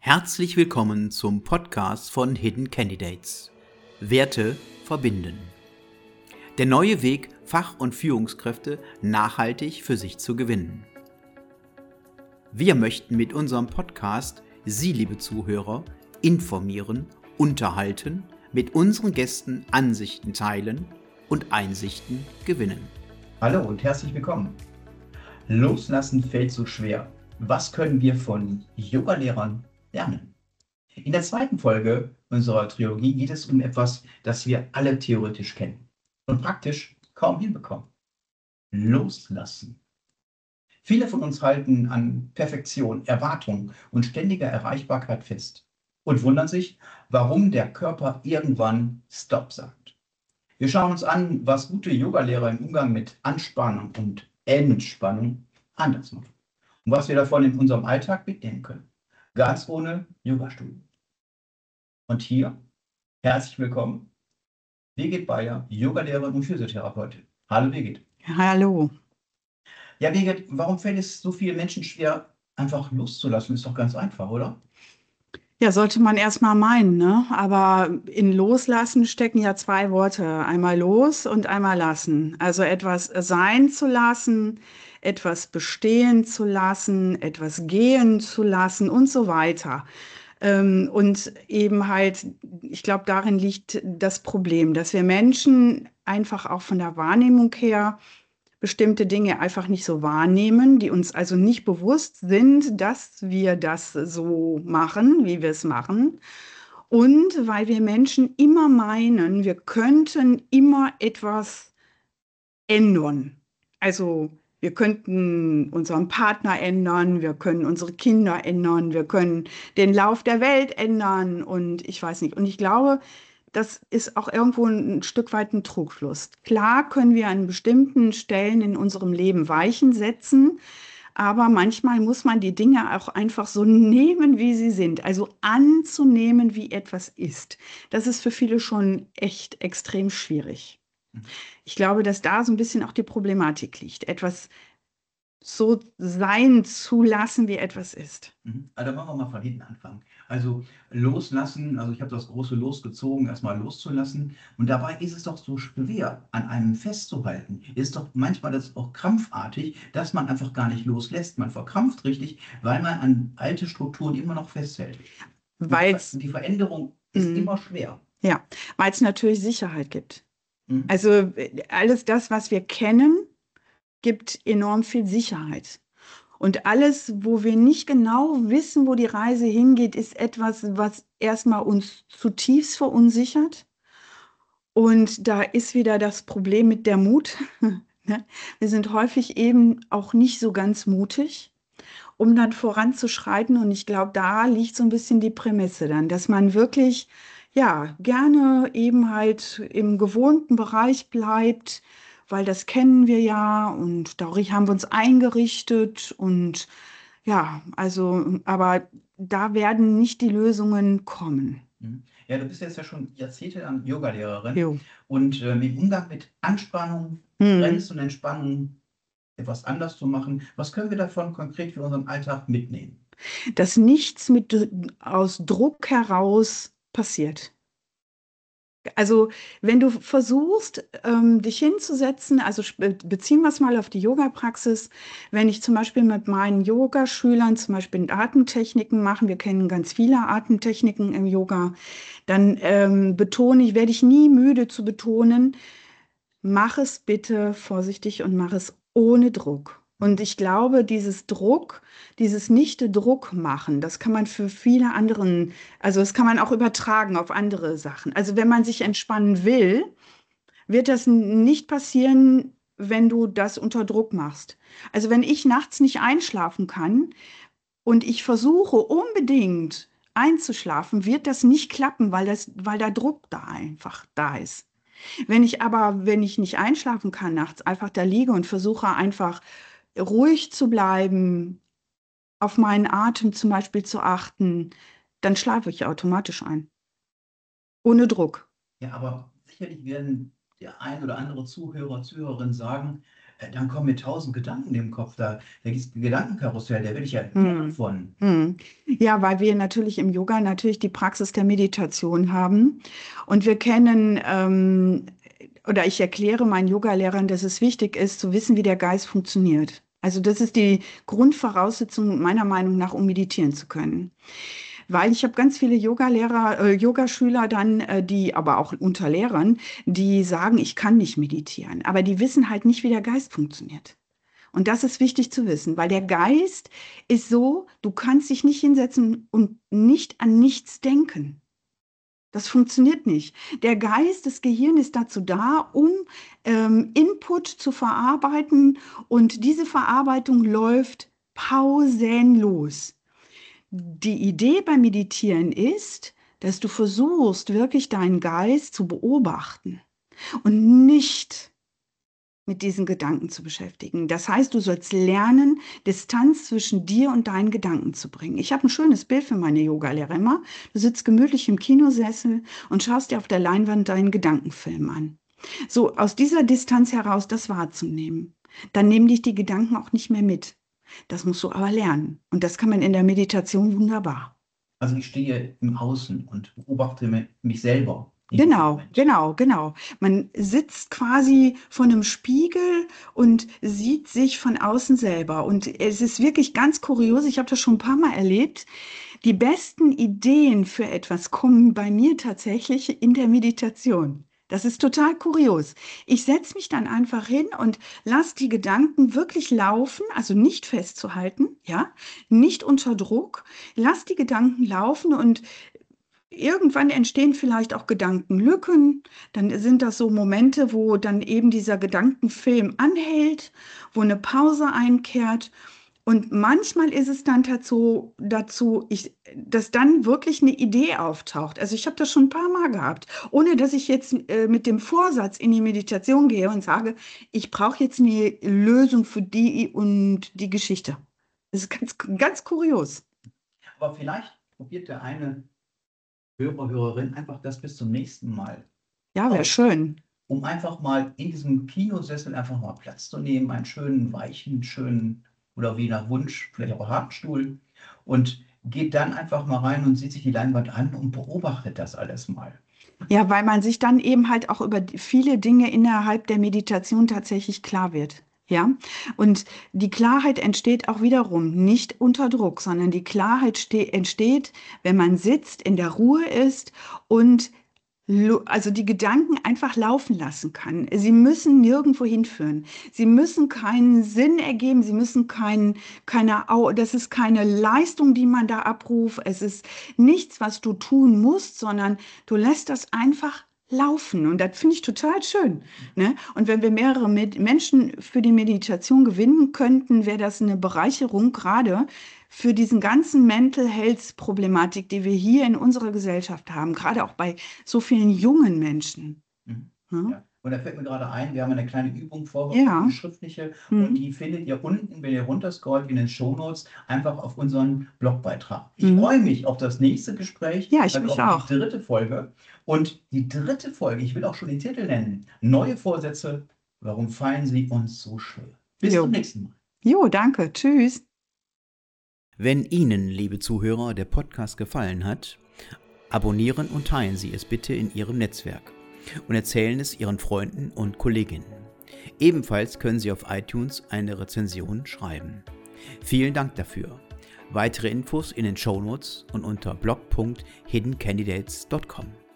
Herzlich willkommen zum Podcast von Hidden Candidates. Werte verbinden. Der neue Weg, Fach- und Führungskräfte nachhaltig für sich zu gewinnen. Wir möchten mit unserem Podcast Sie, liebe Zuhörer, informieren, unterhalten, mit unseren Gästen Ansichten teilen und Einsichten gewinnen. Hallo und herzlich willkommen. Loslassen fällt so schwer. Was können wir von Yogalehrern lernen? In der zweiten Folge unserer Trilogie geht es um etwas, das wir alle theoretisch kennen und praktisch kaum hinbekommen. Loslassen. Viele von uns halten an Perfektion, Erwartung und ständiger Erreichbarkeit fest und wundern sich, warum der Körper irgendwann Stopp sagt. Wir schauen uns an, was gute Yogalehrer im Umgang mit Anspannung und Entspannung anders machen und was wir davon in unserem Alltag mitnehmen können. Ganz ohne Yogastudio. Und hier, herzlich willkommen, Birgit Beyer, Yogalehrerin und Physiotherapeutin. Hallo Birgit. Hallo. Ja, Birgit, warum fällt es so vielen Menschen schwer, einfach loszulassen? Ist doch ganz einfach, oder? Ja, sollte man erst mal meinen, ne? Aber in Loslassen stecken ja zwei Worte. Einmal los und einmal lassen. Also etwas sein zu lassen, etwas bestehen zu lassen, etwas gehen zu lassen und so weiter. Und eben halt, ich glaube, darin liegt das Problem, dass wir Menschen einfach auch von der Wahrnehmung her bestimmte Dinge einfach nicht so wahrnehmen, die uns also nicht bewusst sind, dass wir das so machen, wie wir es machen. Und weil wir Menschen immer meinen, wir könnten immer etwas ändern. Also wir könnten unseren Partner ändern, wir können unsere Kinder ändern, wir können den Lauf der Welt ändern und ich weiß nicht. Und ich glaube, das ist auch irgendwo ein Stück weit ein Trugschluss. Klar können wir an bestimmten Stellen in unserem Leben Weichen setzen, aber manchmal muss man die Dinge auch einfach so nehmen, wie sie sind. Also anzunehmen, wie etwas ist. Das ist für viele schon echt extrem schwierig. Ich glaube, dass da so ein bisschen auch die Problematik liegt, etwas so sein zu lassen, wie etwas ist. Also wollen wir mal von hinten anfangen. Also loslassen, also ich habe das große Los gezogen, erstmal loszulassen. Und dabei ist es doch so schwer, an einem festzuhalten. Ist doch manchmal das auch krampfartig, dass man einfach gar nicht loslässt. Man verkrampft richtig, weil man an alte Strukturen immer noch festhält. Und die Veränderung ist immer schwer. Ja, weil es natürlich Sicherheit gibt. Mhm. Also alles das, was wir kennen, gibt enorm viel Sicherheit. Und alles, wo wir nicht genau wissen, wo die Reise hingeht, ist etwas, was erstmal uns zutiefst verunsichert. Und da ist wieder das Problem mit der Mut. Wir sind häufig eben auch nicht so ganz mutig, um dann voranzuschreiten. Und ich glaube, da liegt so ein bisschen die Prämisse dann, dass man wirklich, ja, gerne eben halt im gewohnten Bereich bleibt, weil das kennen wir ja und dadurch haben wir uns eingerichtet und ja, also, aber da werden nicht die Lösungen kommen. Ja, du bist jetzt ja schon jahrzehntelang Yogalehrerin Jo. und im Umgang mit Anspannung, Stress und Entspannung etwas anders zu machen. Was können wir davon konkret für unseren Alltag mitnehmen? Dass nichts aus Druck heraus passiert. Also wenn du versuchst, dich hinzusetzen, also beziehen wir es mal auf die Yoga-Praxis, wenn ich zum Beispiel mit meinen Yogaschülern zum Beispiel Atemtechniken mache, wir kennen ganz viele Atemtechniken im Yoga, dann werde ich nie müde zu betonen, mach es bitte vorsichtig und mach es ohne Druck. Und ich glaube, dieses Nicht-Druck machen, das kann man für viele anderen, also das kann man auch übertragen auf andere Sachen. Also wenn man sich entspannen will, wird das nicht passieren, wenn du das unter Druck machst. Also wenn ich nachts nicht einschlafen kann und ich versuche unbedingt einzuschlafen, wird das nicht klappen, weil der Druck da einfach da ist. Wenn ich nicht einschlafen kann nachts, einfach da liege und versuche einfach ruhig zu bleiben, auf meinen Atem zum Beispiel zu achten, dann schlafe ich automatisch ein. Ohne Druck. Ja, aber sicherlich werden der ein oder andere Zuhörer, Zuhörerin sagen, dann kommen mir 1000 Gedanken im Kopf. Da gibt es ein Gedankenkarussell, da werde ich ja irre von. Ja, weil wir natürlich im Yoga natürlich die Praxis der Meditation haben. Und wir kennen, oder ich erkläre meinen Yogalehrern, dass es wichtig ist, zu wissen, wie der Geist funktioniert. Also das ist die Grundvoraussetzung meiner Meinung nach, um meditieren zu können. Weil ich habe ganz viele Yogalehrer, Yogaschüler dann, die, aber auch unter Lehrern, die sagen, ich kann nicht meditieren. Aber die wissen halt nicht, wie der Geist funktioniert. Und das ist wichtig zu wissen, weil der Geist ist so, du kannst dich nicht hinsetzen und nicht an nichts denken. Das funktioniert nicht. Der Geist, das Gehirn ist dazu da, um Input zu verarbeiten, und diese Verarbeitung läuft pausenlos. Die Idee beim Meditieren ist, dass du versuchst, wirklich deinen Geist zu beobachten und nicht mit diesen Gedanken zu beschäftigen. Das heißt, du sollst lernen, Distanz zwischen dir und deinen Gedanken zu bringen. Ich habe ein schönes Bild für meine Yogalehrer immer. Du sitzt gemütlich im Kinosessel und schaust dir auf der Leinwand deinen Gedankenfilm an. So, aus dieser Distanz heraus das wahrzunehmen. Dann nehmen dich die Gedanken auch nicht mehr mit. Das musst du aber lernen. Und das kann man in der Meditation wunderbar. Also ich stehe im Außen und beobachte mich selber. Genau. Man sitzt quasi vor einem Spiegel und sieht sich von außen selber. Und es ist wirklich ganz kurios, ich habe das schon ein paar Mal erlebt. Die besten Ideen für etwas kommen bei mir tatsächlich in der Meditation. Das ist total kurios. Ich setze mich dann einfach hin und lasse die Gedanken wirklich laufen, also nicht festzuhalten, ja, nicht unter Druck. Lass die Gedanken laufen, und irgendwann entstehen vielleicht auch Gedankenlücken. Dann sind das so Momente, wo dann eben dieser Gedankenfilm anhält, wo eine Pause einkehrt. Und manchmal ist es dann dazu, dass dann wirklich eine Idee auftaucht. Also ich habe das schon ein paar Mal gehabt, ohne dass ich jetzt mit dem Vorsatz in die Meditation gehe und sage, ich brauche jetzt eine Lösung für die und die Geschichte. Das ist ganz, ganz kurios. Aber vielleicht probiert der eine Hörer, Hörerin einfach das bis zum nächsten Mal. Ja, wäre schön. Um einfach mal in diesem Kinosessel einfach mal Platz zu nehmen, einen schönen, weichen, schönen, oder wie nach Wunsch, vielleicht auch harten Stuhl, und geht dann einfach mal rein und sieht sich die Leinwand an und beobachtet das alles mal. Ja, weil man sich dann eben halt auch über viele Dinge innerhalb der Meditation tatsächlich klar wird. Ja, und die Klarheit entsteht auch wiederum nicht unter Druck, sondern die Klarheit entsteht, wenn man sitzt, in der Ruhe ist und also die Gedanken einfach laufen lassen kann. Sie müssen nirgendwo hinführen. Sie müssen keinen Sinn ergeben. Sie müssen das ist keine Leistung, die man da abruft. Es ist nichts, was du tun musst, sondern du lässt das einfach laufen. Und das finde ich total schön. Ne? Und wenn wir mehrere Menschen für die Meditation gewinnen könnten, wäre das eine Bereicherung, gerade für diesen ganzen Mental Health Problematik, die wir hier in unserer Gesellschaft haben, gerade auch bei so vielen jungen Menschen. Ja. Und da fällt mir gerade ein, wir haben eine kleine Übung vorbereitet, eine schriftliche, und die findet ihr unten, wenn ihr runterscrollt, in den Shownotes, einfach auf unseren Blogbeitrag. Ich freue mich auf das nächste Gespräch, ja, ich mich auch. Die 3. Folge. Und die 3. Folge, ich will auch schon den Titel nennen, Neue Vorsätze, warum fallen sie uns so schwer? Bis zum nächsten Mal. Jo, danke, tschüss. Wenn Ihnen, liebe Zuhörer, der Podcast gefallen hat, abonnieren und teilen Sie es bitte in Ihrem Netzwerk und erzählen es Ihren Freunden und Kolleginnen. Ebenfalls können Sie auf iTunes eine Rezension schreiben. Vielen Dank dafür. Weitere Infos in den Shownotes und unter blog.hiddencandidates.com.